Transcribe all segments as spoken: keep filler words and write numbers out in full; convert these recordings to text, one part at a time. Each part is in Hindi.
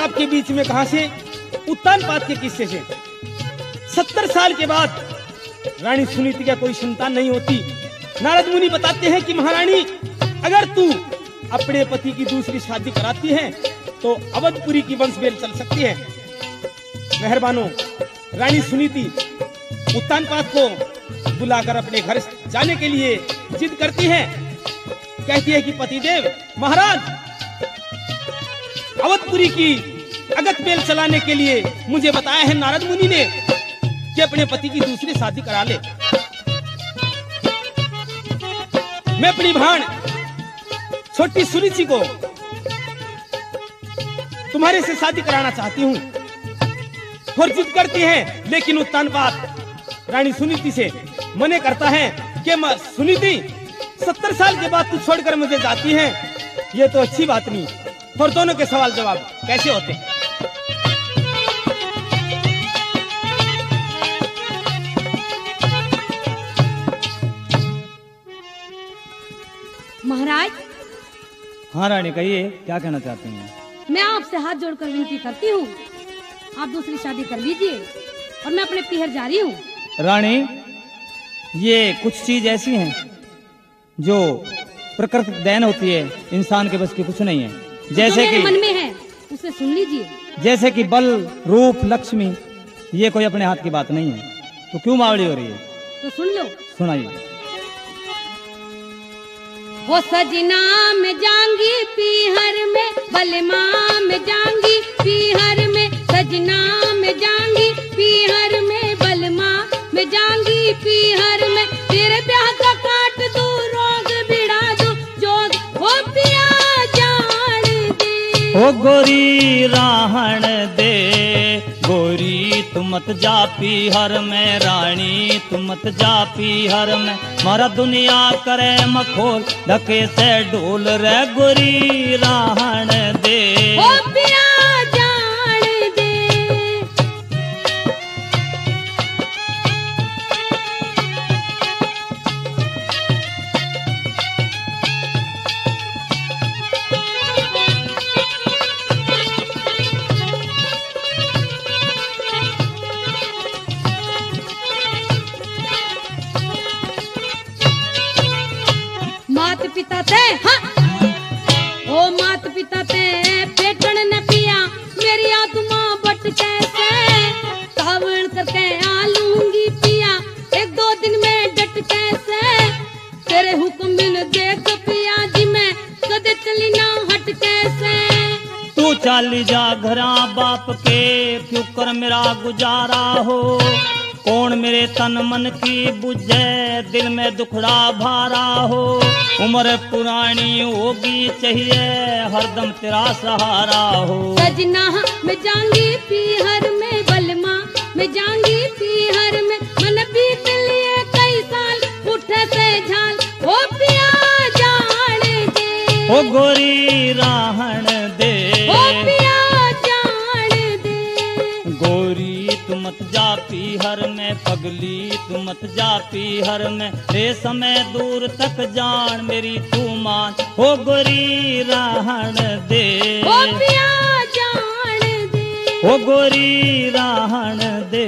आपके बीच में कहां से? उत्तान पात के किस्से से। सत्तर साल के बाद रानी सुनीति का कोई संतान नहीं होती। नारद मुनि बताते हैं कि महारानी, अगर तू अपने पति की दूसरी शादी कराती है तो अवधपुरी की वंशवेल चल सकती है। मेहरबानो, रानी सुनीति उत्तान पात को बुलाकर अपने घर जाने के लिए जिद करती है। कहती है कि पतिदेव महाराज, अवधपुरी की अगत बेल चलाने के लिए मुझे बताया है नारद मुनि ने कि अपने पति की दूसरी शादी करा ले। मैं अपनी भाण छोटी सुनीति को तुम्हारे से शादी कराना चाहती हूँ और जिद करती है, लेकिन उत्तान पात रानी सुनीति से मने करता है कि सुनीति, सत्तर साल के बाद तू छोड़कर मुझे जाती है, ये तो अच्छी बात नहीं। और दोनों के सवाल जवाब कैसे होते? महाराज। हाँ रानी, कहिए, क्या कहना चाहती हैं? मैं आपसे हाथ जोड़कर विनती करती हूँ, आप दूसरी शादी कर लीजिए और मैं अपने पीहर जा रही हूँ। रानी, ये कुछ चीज ऐसी हैं जो प्रकृति देन होती है, इंसान के बस की कुछ नहीं है। जैसे कि मन में है उसे सुन लीजिए। जैसे कि बल, रूप, लक्ष्मी, ये कोई अपने हाथ की बात नहीं है। तो क्यों मावड़ी हो रही है? तो सुन लो। सुनाइए। वो सजना में जांगी पीहर में, बलमा में जांगी पीहर में, सजना में जांगी पीहर में, बलमा में जांगी पीहर में, तेरे ब्याह का काट दू, रोग बिड़ा दू, जोग हो पिया जान दे। ओ गोरी राहण दे, गोरी तू मत जा पीहर में, रानी तू मत जा पीहर में, मारा दुनिया करे मखोल, धके से ढोल रे, गोरी राहण दे। ओ पिया जान दे। मात पिता थे, हाँ ओ मात पिता थे पेटन न पिया, मेरी आत्मा बट कैसे कावड़ करके आलूंगी पिया, एक दो दिन में डट कैसे, तेरे हुक्म बिन देख पिया जी मैं कदे चली ना हट कैसे। तू चाली जा घरा बाप के, क्यों कर मेरा गुजारा हो, कौन मेरे तन मन की बुझे, दिल में दुखड़ा भारा हो, उम्र पुरानी होगी चाहिए, हरदम तेरा सहारा हो। सजना मैं जाऊंगी पीहर में, बलमा मैं जाऊंगी पीहर में, मन बीत लिए कई साल उठे से झाल, ओ पिया जान दे। ओ गोरी राहण दे, ओ पिया जान दे। गोरी तू मत जा पीहर में, पगली तू मत जा पीहर में, रे समय दूर तक जान मेरी तू मान, हो गोरी राहण दे। ओ पिया जान दे। ओ गोरी राहण दे।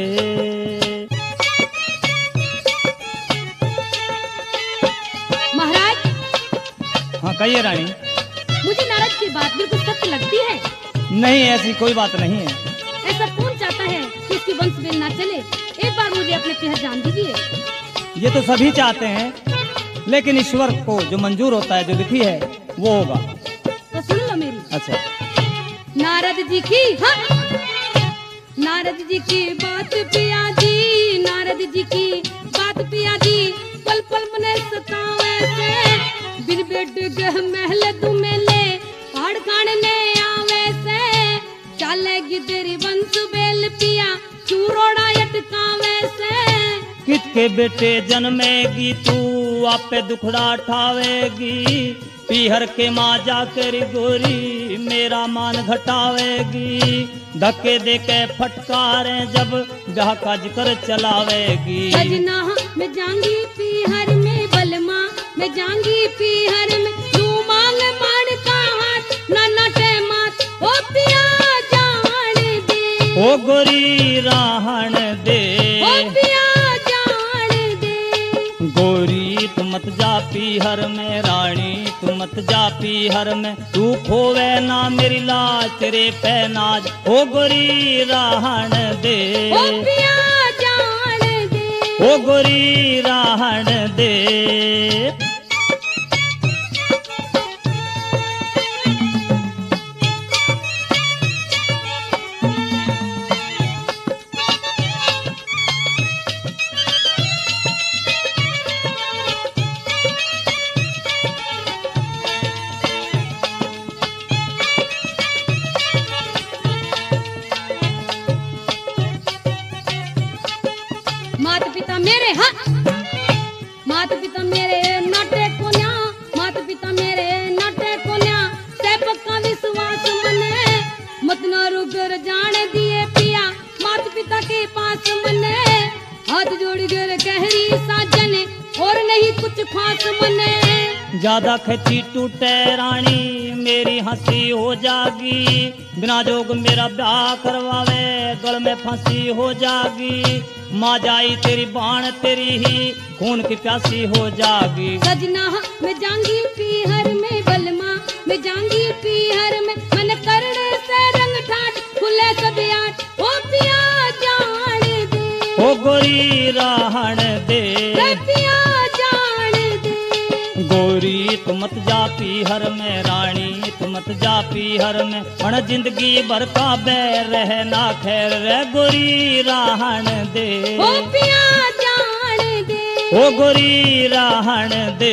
महाराज। हाँ कहिए रानी। मुझे नारद की बात बिल्कुल सत्य लगती है। नहीं, ऐसी कोई बात नहीं है। ऐसा कौन चाहता है कि इसकी वंशवेल ना चले? एक बार मुझे अपने पीहर जान दीजिए। ये तो सभी चाहते हैं, लेकिन ईश्वर को जो मंजूर होता है, जो लिखी है वो होगा। तो सुन लो मेरी। अच्छा। नारद जी की, हाँ नारद जी की बात पिया जी, नारद जी की बात पिया जी, पल पल मने सतावे से, बिन बेड गह महल दुमेले, हाड़ खाने आवे से, चालेगी तेरी वंशवेल पिया, चूरोड़ा अटकावे से। कित के बेटे जन्मेगी तू, आपे दुखड़ा ठावेगी, पीहर के माँ जाकर गोरी मेरा मान घटावेगी, धक्के दे के फटकारे जब ब्याह का जिक्र चलावेगी। सजना मैं जाऊंगी पीहर में, बलमा मैं जाऊंगी पीहर में, तू मांग मान का हाथ ना नटे मात, ओ पिया जान ओ गोरी रहन दे ओ पिया जान दे। गोरी तू मत जा पीहर में, रानी तू मत जा पीहर में, तू खोवे ना मेरी लाज तेरे पे नाज, ओ गोरी रहन दे ओ पिया जान दे। ओ गोरी रहन दे। माता पिता मेरे हाँ, माता पिता मेरे नाटे कोन्या, माता पिता मेरे नाटे कोन्या, ते पक्का विश्वास मने, मत न रुकर जाने दिए पिया, माता पिता के पास मने, हाथ जोड़ कर कहरी साजन, और नहीं कुछ खास मने। ज्यादा खची टूटे रानी मेरी हंसी हो जागी, बिना जोग मेरा ब्याह करवावे गल में फांसी हो जागी, माँ जाई तेरी बाण तेरी ही खून की प्यासी हो जागी। सजना मैं जाऊंगी पीहर में, बलमा मैं जाऊंगी पीहर में, मन करने से रंग ठाट खुले सब आठ, ओ पिया जान दे ओ गोरी रहन दे रे पिया जान दे। गोरी तू मत जा पीहर में, रानी तू मत जा पीहर में, हण जिंदगी भर का बैर रहे ना खैर रे गोरी रहन दे ओ पिया जान दे। ओ गोरी रहन दे।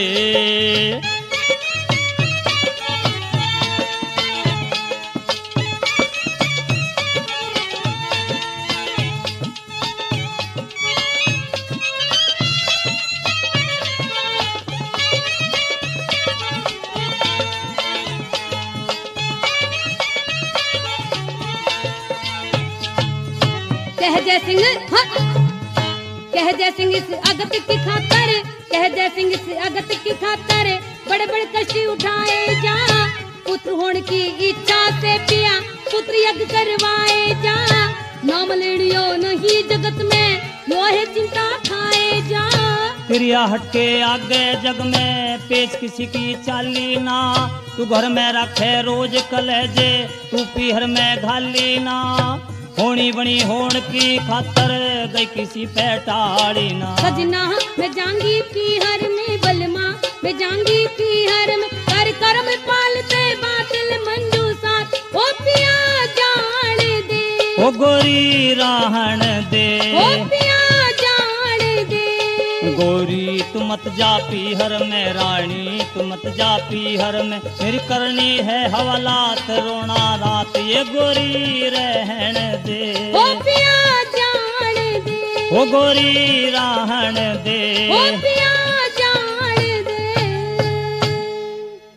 कह जय सिंह हाँ, कह जय सिंह इस अगत की खातर, कह जय सिंह इस अगत की खातर, बड़े बड़े कष्ट उठाए जा, पुत्र होने की इच्छा से पिया पुत्र यज्ञ करवाए जा, नाम लेड़ियो नहीं जगत में लोहे चिंता खाए जा। क्रिया हटके आगे जग में पेच किसी की चाली ना, तू घर में रखे रोज कलेजे तू पीहर में घाली ना, होनी बनी होन की खातर गई किसी पे टाड़ी ना। सजना मैं जाऊंगी पीहर में, बलमा मैं जाऊंगी पीहर में, कर कर्म पालते बातिल मंजू साथ, ओ पिया जान दे ओ गोरी रहन दे ओ पिया जान दे। गोरी तू मत जा पीहर में, रानी तू मत जा पीहर में, मेरी करनी है हवालात रोना रात, ये गोरी रहन दे ओ पिया जान दे ओ गोरी रहन दे ओ पिया